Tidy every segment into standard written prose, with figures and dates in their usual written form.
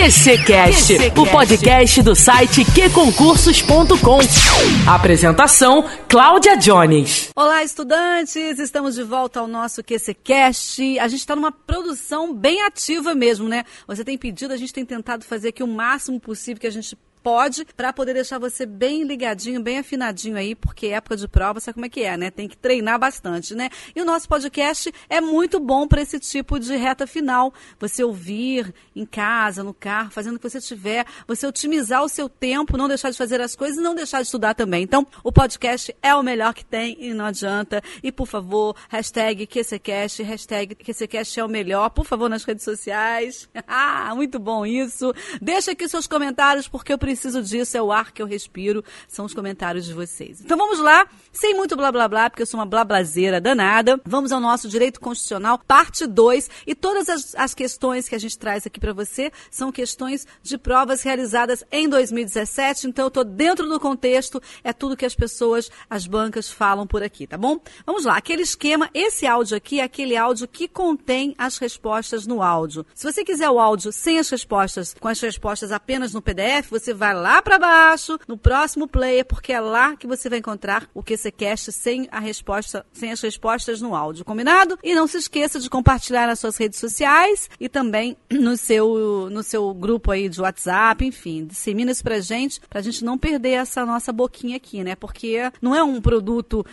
QCcast, o podcast do site qconcursos.com. Apresentação, Cláudia Jones. Olá, estudantes! Estamos de volta ao nosso QCcast. A gente está numa produção bem ativa mesmo, né? Você tem pedido, a gente tem tentado fazer aqui o máximo possível que a gente pode, para poder deixar você bem ligadinho, bem afinadinho aí, porque época de prova, sabe como é que é, né? Tem que treinar bastante, né? E o nosso podcast é muito bom para esse tipo de reta final. Você ouvir em casa, no carro, fazendo o que você tiver, você otimizar o seu tempo, não deixar de fazer as coisas e não deixar de estudar também. Então, o podcast é o melhor que tem e não adianta. E, por favor, hashtag QCcast, hashtag QCcast é o melhor, por favor, nas redes sociais. Ah, muito bom isso. Deixa aqui seus comentários, porque eu preciso disso, é o ar que eu respiro, são os comentários de vocês. Então vamos lá, sem muito blá blá blá, porque eu sou uma blablazeira danada. Vamos ao nosso Direito Constitucional, parte 2, e todas as questões que a gente traz aqui para você são questões de provas realizadas em 2017, então eu estou dentro do contexto, é tudo que as pessoas, as bancas falam por aqui, tá bom? Vamos lá, aquele esquema, esse áudio aqui é aquele áudio que contém as respostas no áudio. Se você quiser o áudio sem as respostas, com as respostas apenas no PDF, você vai lá para baixo, no próximo player, porque é lá que você vai encontrar o QCcast sem as respostas no áudio, combinado? E não se esqueça de compartilhar nas suas redes sociais e também no seu grupo aí de WhatsApp, enfim, dissemina isso pra gente não perder essa nossa boquinha aqui, né? Porque não é um produto,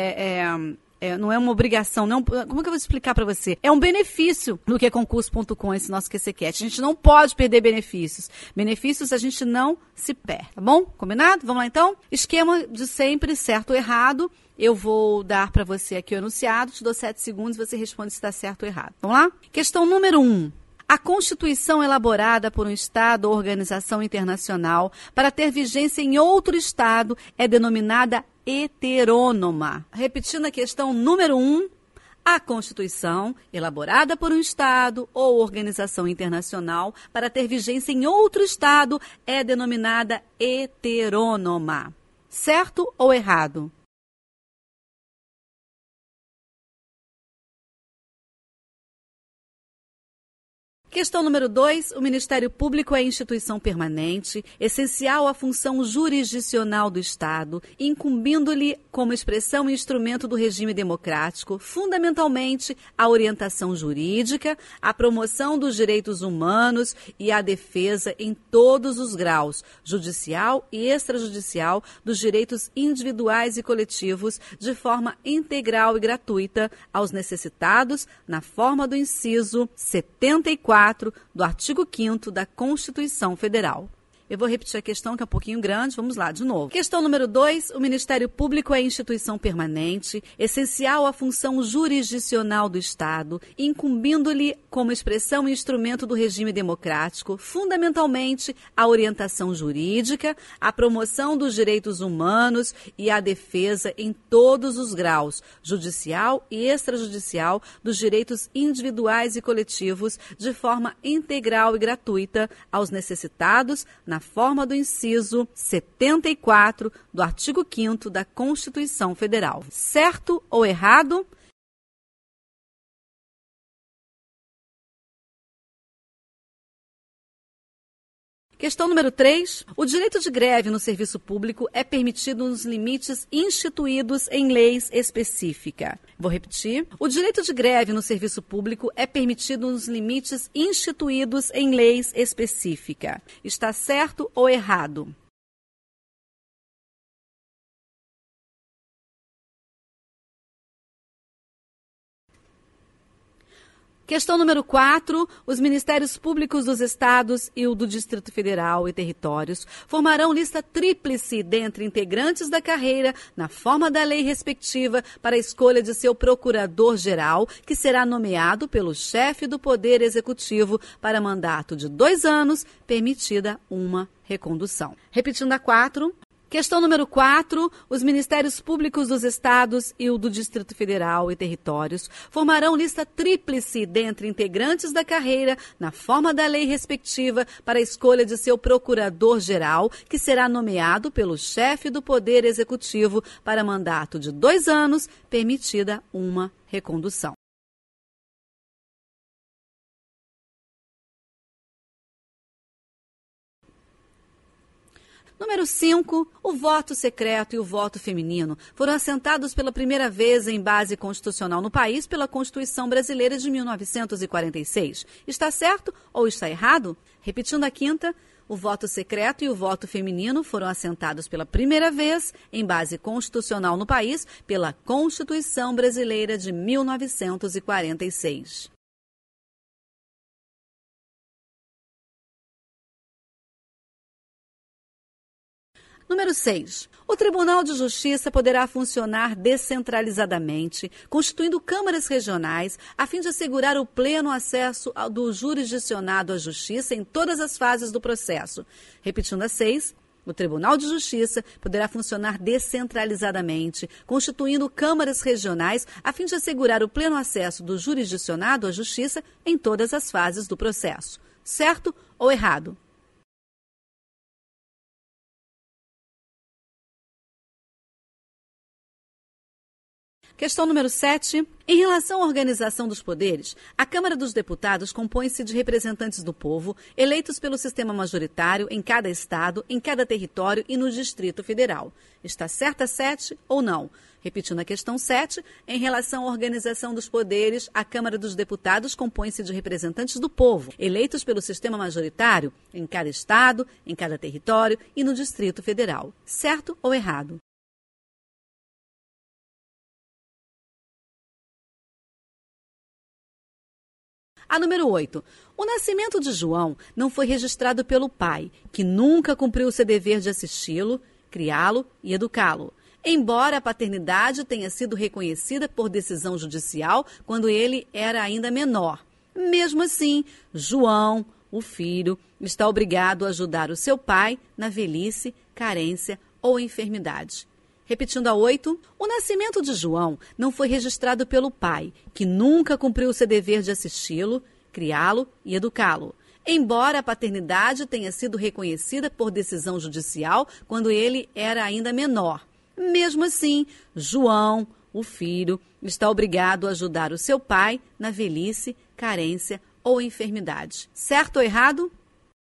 não é uma obrigação, não. Como é que eu vou explicar para você? É um benefício do QConcurso.com, esse nosso QCcast. A gente não pode perder benefícios. Benefícios a gente não se perde, tá bom? Combinado? Vamos lá então? Esquema de sempre, certo ou errado. Eu vou dar para você aqui o enunciado, te dou 7 segundos e você responde se está certo ou errado. Vamos lá? Questão número 1. A Constituição elaborada por um Estado ou organização internacional para ter vigência em outro Estado é denominada heterônoma. Repetindo a questão número 1, a Constituição, elaborada por um Estado ou organização internacional para ter vigência em outro Estado, é denominada heterônoma. Certo ou errado? Questão número 2. O Ministério Público é instituição permanente, essencial à função jurisdicional do Estado, incumbindo-lhe como expressão e instrumento do regime democrático, fundamentalmente a orientação jurídica, a promoção dos direitos humanos e a defesa em todos os graus, judicial e extrajudicial, dos direitos individuais e coletivos, de forma integral e gratuita aos necessitados, na forma do inciso 74 do artigo 5º da Constituição Federal. Eu vou repetir a questão, que é um pouquinho grande. Vamos lá, de novo. Questão número 2. O Ministério Público é instituição permanente, essencial à função jurisdicional do Estado, incumbindo-lhe como expressão e instrumento do regime democrático, fundamentalmente a orientação jurídica, a promoção dos direitos humanos e a defesa em todos os graus, judicial e extrajudicial, dos direitos individuais e coletivos, de forma integral e gratuita aos necessitados, na forma do inciso 74 do artigo 5º da Constituição Federal. Certo ou errado? Questão número 3. O direito de greve no serviço público é permitido nos limites instituídos em leis específica. Vou repetir. O direito de greve no serviço público é permitido nos limites instituídos em leis específica. Está certo ou errado? Questão número 4. Os Ministérios Públicos dos Estados e o do Distrito Federal e Territórios formarão lista tríplice dentre integrantes da carreira na forma da lei respectiva para a escolha de seu procurador-geral, que será nomeado pelo chefe do Poder Executivo para mandato de 2 anos, permitida uma recondução. Repetindo a 4. Questão número 4. Os Ministérios Públicos dos Estados e o do Distrito Federal e Territórios formarão lista tríplice dentre integrantes da carreira na forma da lei respectiva para a escolha de seu procurador-geral, que será nomeado pelo chefe do Poder Executivo para mandato de 2 anos, permitida uma recondução. Número 5. O voto secreto e o voto feminino foram assentados pela primeira vez em base constitucional no país pela Constituição Brasileira de 1946. Está certo ou está errado? Repetindo a quinta, o voto secreto e o voto feminino foram assentados pela primeira vez em base constitucional no país pela Constituição Brasileira de 1946. Número 6. O Tribunal de Justiça poderá funcionar descentralizadamente, constituindo câmaras regionais, a fim de assegurar o pleno acesso do jurisdicionado à justiça em todas as fases do processo. Repetindo a 6. O Tribunal de Justiça poderá funcionar descentralizadamente, constituindo câmaras regionais, a fim de assegurar o pleno acesso do jurisdicionado à justiça em todas as fases do processo. Certo ou errado? Questão número 7. Em relação à organização dos poderes, a Câmara dos Deputados compõe-se de representantes do povo, eleitos pelo sistema majoritário em cada estado, em cada território e no Distrito Federal. Está certa 7 ou não? Repetindo a questão 7, em relação à organização dos poderes, a Câmara dos Deputados compõe-se de representantes do povo, eleitos pelo sistema majoritário em cada estado, em cada território e no Distrito Federal. Certo ou errado? A número 8. O nascimento de João não foi registrado pelo pai, que nunca cumpriu o seu dever de assisti-lo, criá-lo e educá-lo, embora a paternidade tenha sido reconhecida por decisão judicial quando ele era ainda menor. Mesmo assim, João, o filho, está obrigado a ajudar o seu pai na velhice, carência ou enfermidade. Repetindo a 8, o nascimento de João não foi registrado pelo pai, que nunca cumpriu o seu dever de assisti-lo, criá-lo e educá-lo, embora a paternidade tenha sido reconhecida por decisão judicial quando ele era ainda menor. Mesmo assim, João, o filho, está obrigado a ajudar o seu pai na velhice, carência ou enfermidade. Certo ou errado?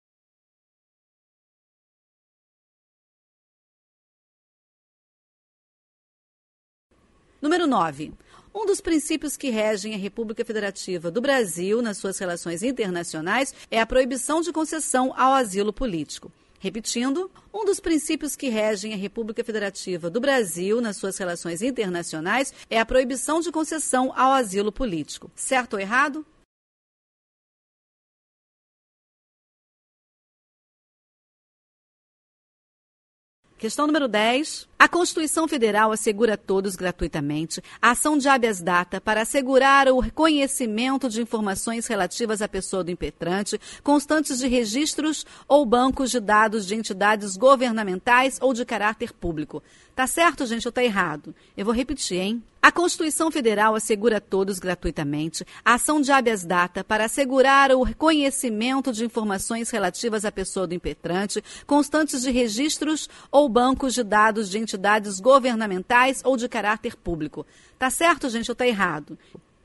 Número 9. Um dos princípios que regem a República Federativa do Brasil nas suas relações internacionais é a proibição de concessão ao asilo político. Repetindo, um dos princípios que regem a República Federativa do Brasil nas suas relações internacionais é a proibição de concessão ao asilo político. Certo ou errado? Questão número 10. A Constituição Federal assegura a todos gratuitamente a ação de habeas data para assegurar o reconhecimento de informações relativas à pessoa do impetrante, constantes de registros ou bancos de dados de entidades governamentais ou de caráter público. Tá certo, gente, ou tá errado? Eu vou repetir, hein? A Constituição Federal assegura a todos gratuitamente a ação de habeas data para assegurar o reconhecimento de informações relativas à pessoa do impetrante, constantes de registros ou bancos de dados de entidades governamentais ou de caráter público. Tá certo, gente, ou tá errado?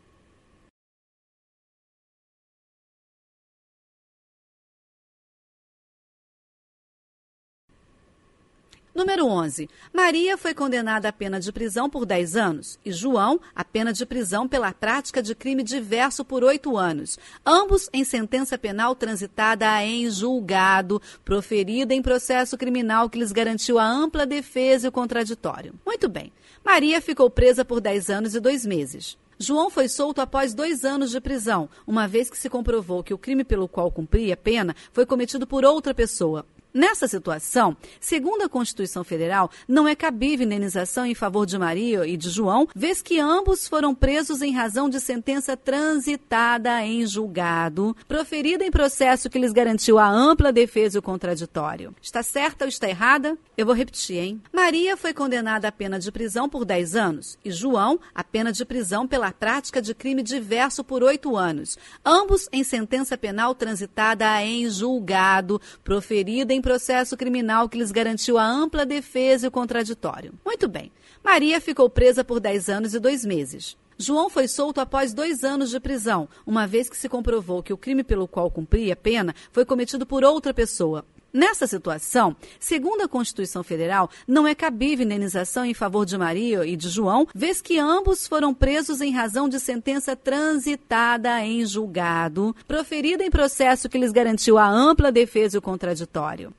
Número 11. Maria foi condenada à pena de prisão por 10 anos e João à pena de prisão pela prática de crime diverso por 8 anos, ambos em sentença penal transitada em julgado, proferida em processo criminal que lhes garantiu a ampla defesa e o contraditório. Muito bem. Maria ficou presa por 10 anos e 2 meses. João foi solto após 2 anos de prisão, uma vez que se comprovou que o crime pelo qual cumpria a pena foi cometido por outra pessoa. Nessa situação, segundo a Constituição Federal, não é cabível indenização em favor de Maria e de João, vez que ambos foram presos em razão de sentença transitada em julgado, proferida em processo que lhes garantiu a ampla defesa e o contraditório. Está certa ou está errada? Eu vou repetir, hein? Maria foi condenada à pena de prisão por 10 anos e João à pena de prisão pela prática de crime diverso por 8 anos, ambos em sentença penal transitada em julgado, proferida em processo criminal que lhes garantiu a ampla defesa e o contraditório. Muito bem. Maria ficou presa por 10 anos e 2 meses. João foi solto após 2 anos de prisão, uma vez que se comprovou que o crime pelo qual cumpria a pena foi cometido por outra pessoa. Nessa situação, segundo a Constituição Federal, não é cabível indenização em favor de Maria e de João, vez que ambos foram presos em razão de sentença transitada em julgado, proferida em processo que lhes garantiu a ampla defesa e o contraditório.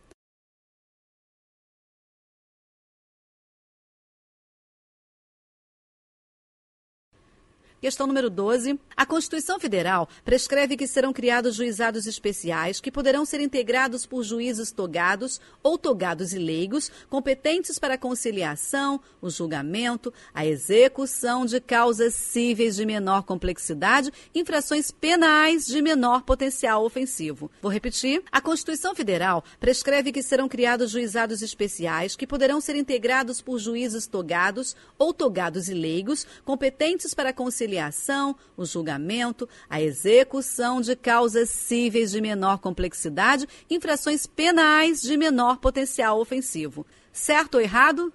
Questão número 12. A Constituição Federal prescreve que serão criados juizados especiais que poderão ser integrados por juízes togados ou togados e leigos, competentes para a conciliação, o julgamento, a execução de causas cíveis de menor complexidade, infrações penais de menor potencial ofensivo. Vou repetir. A Constituição Federal prescreve que serão criados juizados especiais que poderão ser integrados por juízes togados ou togados e leigos, competentes para a conciliação, o julgamento, a execução de causas cíveis de menor complexidade, infrações penais de menor potencial ofensivo. Certo ou errado?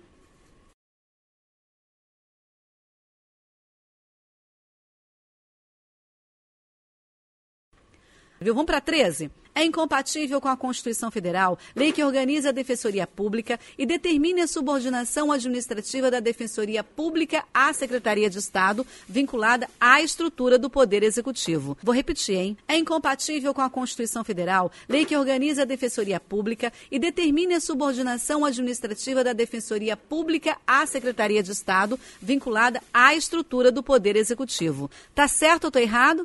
Vamos para 13. É incompatível com a Constituição Federal, lei que organiza a Defensoria Pública e determine a subordinação administrativa da Defensoria Pública à Secretaria de Estado, vinculada à estrutura do Poder Executivo. Vou repetir, hein? É incompatível com a Constituição Federal, lei que organiza a Defensoria Pública e determine a subordinação administrativa da Defensoria Pública à Secretaria de Estado, vinculada à estrutura do Poder Executivo. Tá certo ou tô errado?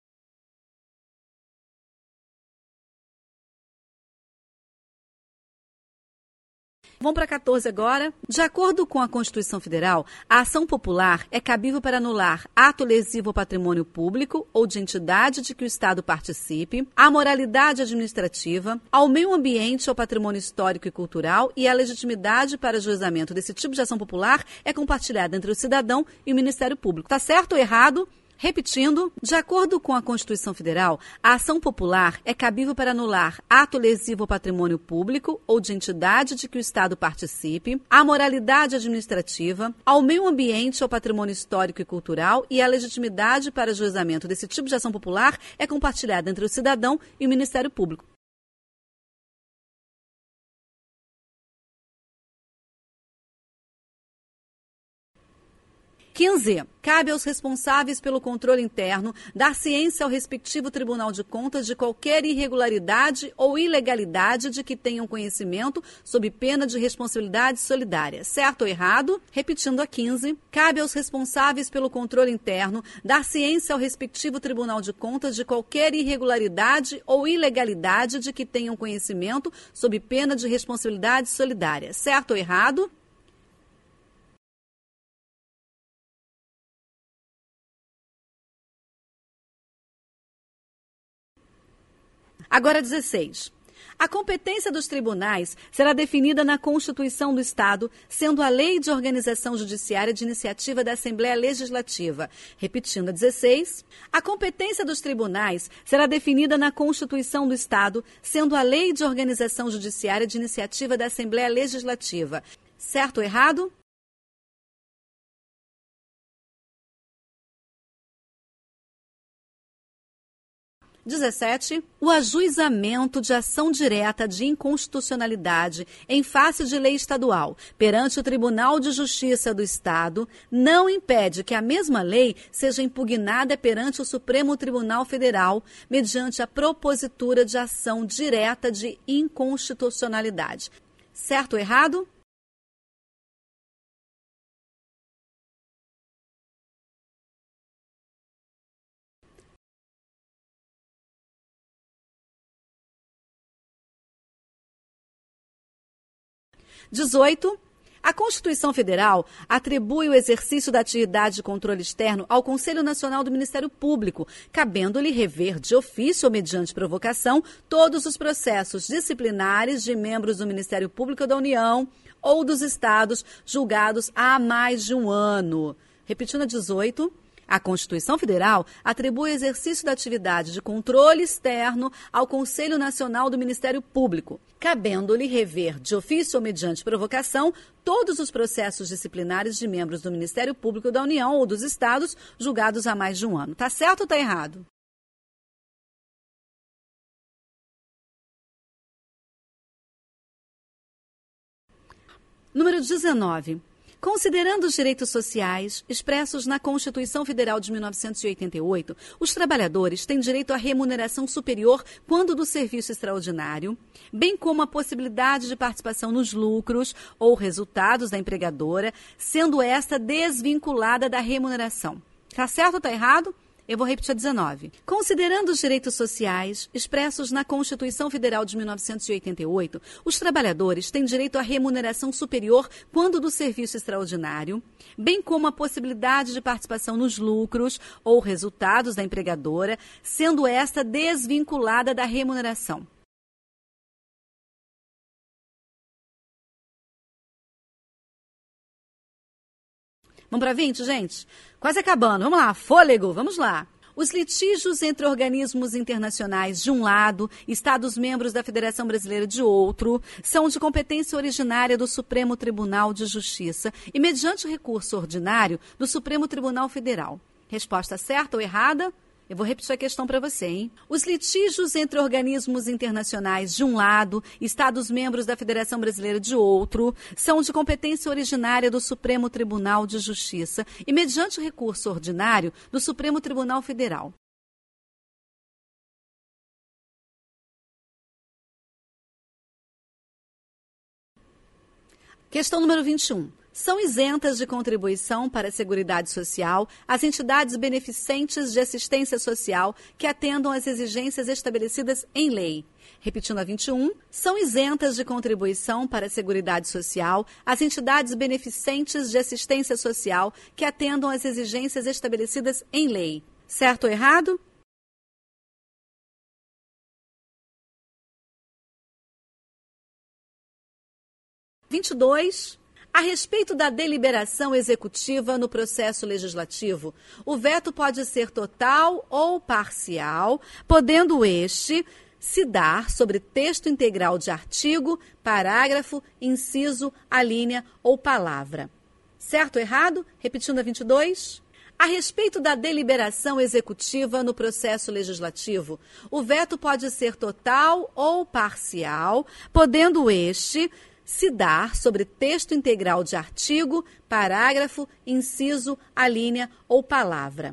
Vamos para 14 agora. De acordo com a Constituição Federal, a ação popular é cabível para anular ato lesivo ao patrimônio público ou de entidade de que o Estado participe, à moralidade administrativa, ao meio ambiente, ao patrimônio histórico e cultural, e a legitimidade para ajuizamento desse tipo de ação popular é compartilhada entre o cidadão e o Ministério Público. Tá certo ou errado? Repetindo, de acordo com a Constituição Federal, a ação popular é cabível para anular ato lesivo ao patrimônio público ou de entidade de que o Estado participe, à moralidade administrativa, ao meio ambiente, ao patrimônio histórico e cultural, e a legitimidade para ajuizamento desse tipo de ação popular é compartilhada entre o cidadão e o Ministério Público. Cabe aos responsáveis pelo controle interno dar ciência ao respectivo Tribunal de Contas de qualquer irregularidade ou ilegalidade de que tenham conhecimento, sob pena de responsabilidade solidária. Certo ou errado? Repetindo a 15. Cabe aos responsáveis pelo controle interno dar ciência ao respectivo Tribunal de Contas de qualquer irregularidade ou ilegalidade de que tenham conhecimento, sob pena de responsabilidade solidária. Certo ou errado? Agora 16. A competência dos tribunais será definida na Constituição do Estado, sendo a Lei de Organização Judiciária de iniciativa da Assembleia Legislativa. Repetindo a 16. A competência dos tribunais será definida na Constituição do Estado, sendo a Lei de Organização Judiciária de iniciativa da Assembleia Legislativa. Certo ou errado? O ajuizamento de ação direta de inconstitucionalidade em face de lei estadual perante o Tribunal de Justiça do Estado não impede que a mesma lei seja impugnada perante o Supremo Tribunal Federal mediante a propositura de ação direta de inconstitucionalidade. Certo ou errado? A Constituição Federal atribui o exercício da atividade de controle externo ao Conselho Nacional do Ministério Público, cabendo-lhe rever de ofício ou mediante provocação todos os processos disciplinares de membros do Ministério Público da União ou dos Estados julgados há mais de um ano. Repetindo a 18. A Constituição Federal atribui o exercício da atividade de controle externo ao Conselho Nacional do Ministério Público, cabendo-lhe rever, de ofício ou mediante provocação, todos os processos disciplinares de membros do Ministério Público da União ou dos Estados julgados há mais de um ano. Tá certo ou tá errado? Número 19. Considerando os direitos sociais expressos na Constituição Federal de 1988, os trabalhadores têm direito à remuneração superior quando do serviço extraordinário, bem como a possibilidade de participação nos lucros ou resultados da empregadora, sendo esta desvinculada da remuneração. Tá certo ou tá errado? Eu vou repetir a 19. Considerando os direitos sociais expressos na Constituição Federal de 1988, os trabalhadores têm direito à remuneração superior quando do serviço extraordinário, bem como a possibilidade de participação nos lucros ou resultados da empregadora, sendo esta desvinculada da remuneração. Vamos para 20, gente? Quase acabando. Vamos lá, fôlego, vamos lá. Os litígios entre organismos internacionais de um lado e Estados-membros da Federação Brasileira de outro são de competência originária do Supremo Tribunal de Justiça e mediante recurso ordinário do Supremo Tribunal Federal. Resposta certa ou errada? Eu vou repetir a questão para você, hein? Os litígios entre organismos internacionais de um lado e Estados-membros da Federação Brasileira de outro são de competência originária do Supremo Tribunal de Justiça e mediante recurso ordinário do Supremo Tribunal Federal. Questão número 21. São isentas de contribuição para a Seguridade Social as entidades beneficentes de assistência social que atendam às exigências estabelecidas em lei. Repetindo a 21, são isentas de contribuição para a Seguridade Social as entidades beneficentes de assistência social que atendam às exigências estabelecidas em lei. Certo ou errado? A respeito da deliberação executiva no processo legislativo, o veto pode ser total ou parcial, podendo este se dar sobre texto integral de artigo, parágrafo, inciso, alínea ou palavra. Certo ou errado? Repetindo a 22. A respeito da deliberação executiva no processo legislativo, o veto pode ser total ou parcial, podendo este se dar sobre texto integral de artigo, parágrafo, inciso, alínea ou palavra.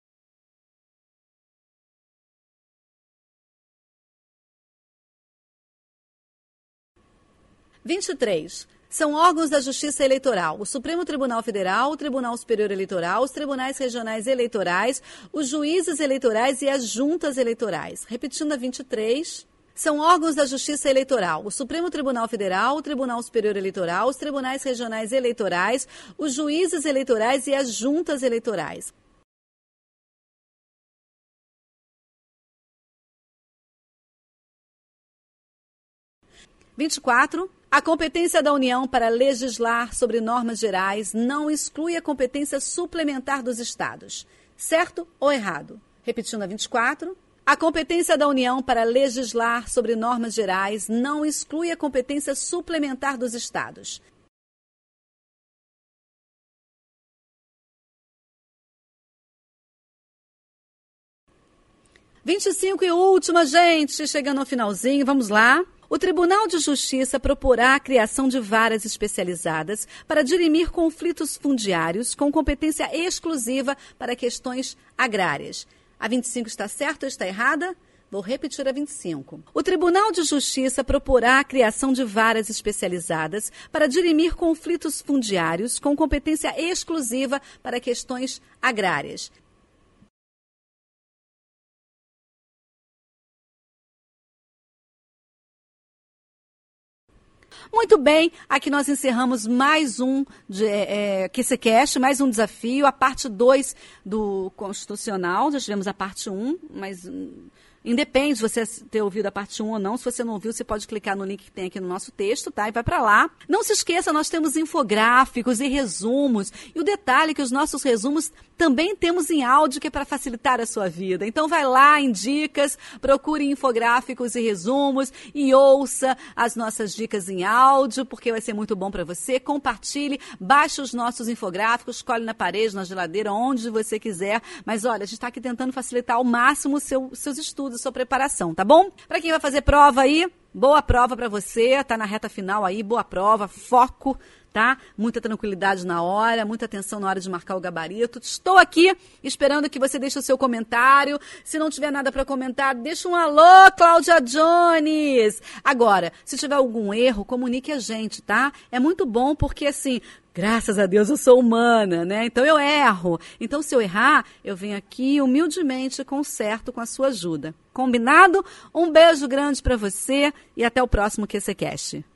São órgãos da Justiça Eleitoral: o Supremo Tribunal Federal, o Tribunal Superior Eleitoral, os tribunais regionais eleitorais, os juízes eleitorais e as juntas eleitorais. Repetindo a 23. São órgãos da Justiça Eleitoral: o Supremo Tribunal Federal, o Tribunal Superior Eleitoral, os tribunais regionais eleitorais, os juízes eleitorais e as juntas eleitorais. A competência da União para legislar sobre normas gerais não exclui a competência suplementar dos Estados. Certo ou errado? Repetindo a 24. A competência da União para legislar sobre normas gerais não exclui a competência suplementar dos Estados. E última, gente, chegando ao finalzinho, vamos lá. O Tribunal de Justiça proporá a criação de varas especializadas para dirimir conflitos fundiários com competência exclusiva para questões agrárias. A 25 está certa ou está errada? Vou repetir a 25. O Tribunal de Justiça proporá a criação de varas especializadas para dirimir conflitos fundiários com competência exclusiva para questões agrárias. Muito bem, aqui nós encerramos mais um QCCast, mais um desafio, a parte 2 do Constitucional. Já tivemos a parte 1, mas independe de você ter ouvido a parte 1 ou não. Se você não ouviu, você pode clicar no link que tem aqui no nosso texto, tá? E vai para lá. Não se esqueça, nós temos infográficos e resumos. E o detalhe é que os nossos resumos também temos em áudio, que é para facilitar a sua vida. Então vai lá em dicas, procure infográficos e resumos e ouça as nossas dicas em áudio, porque vai ser muito bom para você. Compartilhe, baixe os nossos infográficos, colhe na parede, na geladeira, onde você quiser. Mas olha, a gente está aqui tentando facilitar ao máximo os seus estudos, sua preparação, tá bom? Para quem vai fazer prova aí, boa prova para você, tá na reta final aí, boa prova, foco, tá? Muita tranquilidade na hora, muita atenção na hora de marcar o gabarito. Estou aqui esperando que você deixe o seu comentário. Se não tiver nada para comentar, deixa um alô, Cláudia Jones! Agora, se tiver algum erro, comunique a gente, tá? É muito bom porque, assim, graças a Deus eu sou humana, né? Então eu erro. Então se eu errar, eu venho aqui humildemente conserto com a sua ajuda. Combinado? Um beijo grande para você e até o próximo QCCast.